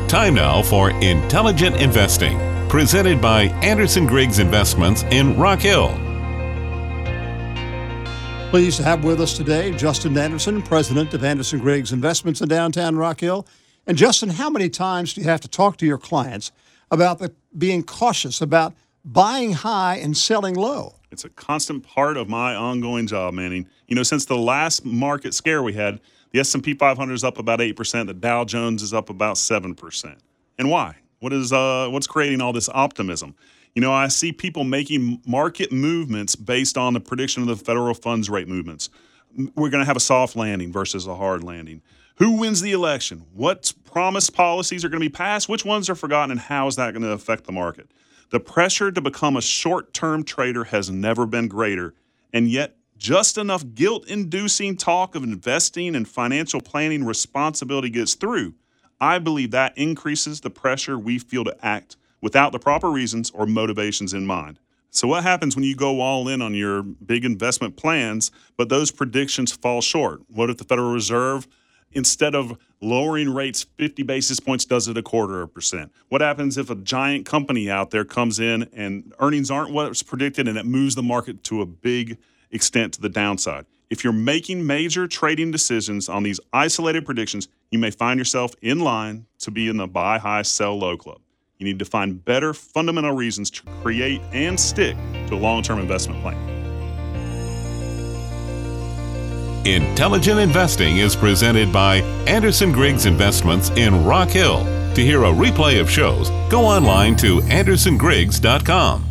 Time now for Intelligent Investing, presented by Anderson Griggs Investments in Rock Hill. Pleased to have with us today Justin Anderson, president of Anderson Griggs Investments in downtown Rock Hill. And Justin, how many times do you have to talk to your clients about being cautious about buying high and selling low? It's a constant part of my ongoing job, Manning. You know, since the last market scare we had, the S&P 500 is up about 8%. The Dow Jones is up about 7%. And why? What's creating all this optimism? You know, I see people making market movements based on the prediction of the federal funds rate movements. We're going to have a soft landing versus a hard landing. Who wins the election? What promised policies are going to be passed? Which ones are forgotten? And how is that going to affect the market? The pressure to become a short-term trader has never been greater, and yet just enough guilt-inducing talk of investing and financial planning responsibility gets through. I believe that increases the pressure we feel to act without the proper reasons or motivations in mind. So what happens when you go all in on your big investment plans, but those predictions fall short? What if the Federal Reserve, instead of lowering rates 50 basis points, does it 0.25%? What happens if a giant company out there comes in and earnings aren't what's predicted and it moves the market to a big extent to the downside? If you're making major trading decisions on these isolated predictions, you may find yourself in line to be in the buy high, sell low club. You need to find better fundamental reasons to create and stick to a long-term investment plan. Intelligent Investing is presented by Anderson Griggs Investments in Rock Hill. To hear a replay of shows, go online to andersongriggs.com.